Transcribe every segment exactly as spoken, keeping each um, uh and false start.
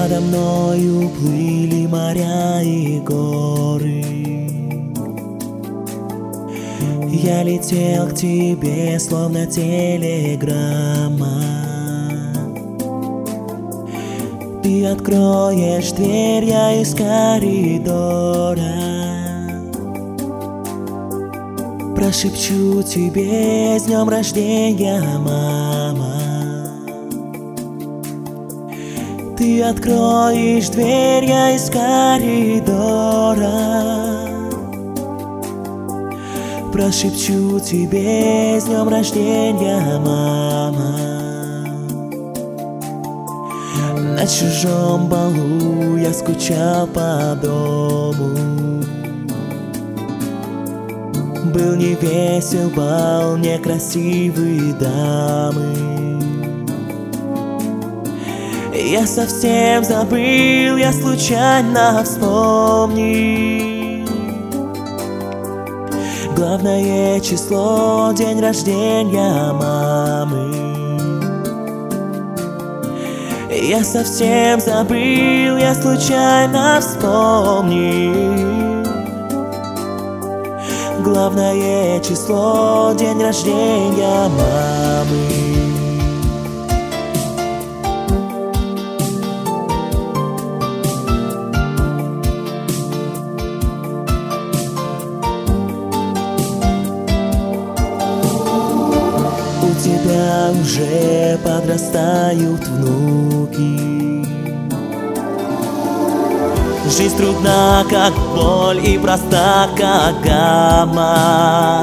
Надо мною плыли моря и горы. Я летел к тебе, словно телеграмма. Ты откроешь дверь, я из коридора прошепчу тебе с днем рождения, мама. Ты откроешь дверь, я из коридора прошепчу тебе с днем рождения, мама. На чужом балу я скучал по дому. Был невесел бал, некрасивые дамы. Я совсем забыл, я случайно вспомнил главное число, день рождения мамы. Я совсем забыл, я случайно вспомнил главное число, день рождения мамы. У тебя уже подрастают внуки. Жизнь трудна, как боль, и проста, как гамма.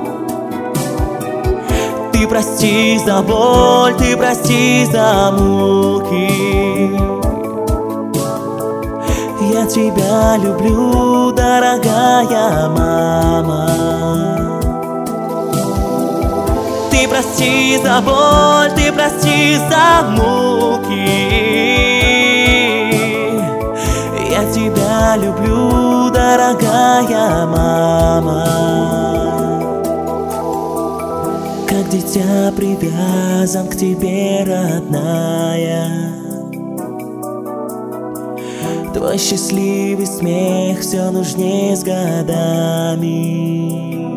Ты прости за боль, ты прости за муки. Я тебя люблю, дорогая мама. Ты прости за боль, ты прости за муки. Я тебя люблю, дорогая мама. Как дитя привязан к тебе, родная. Твой счастливый смех все нужнее с годами.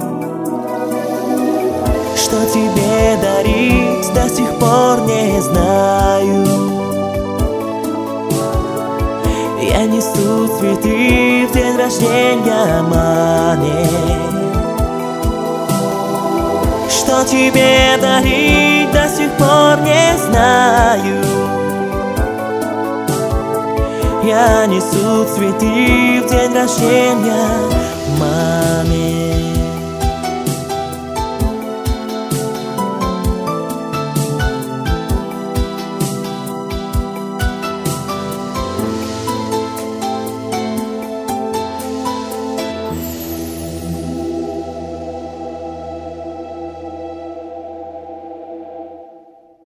Что тебе дарить, до сих пор не знаю. Я несу цветы в день рождения маме. Что тебе дарить, до сих пор не знаю. Я несу цветы в день рождения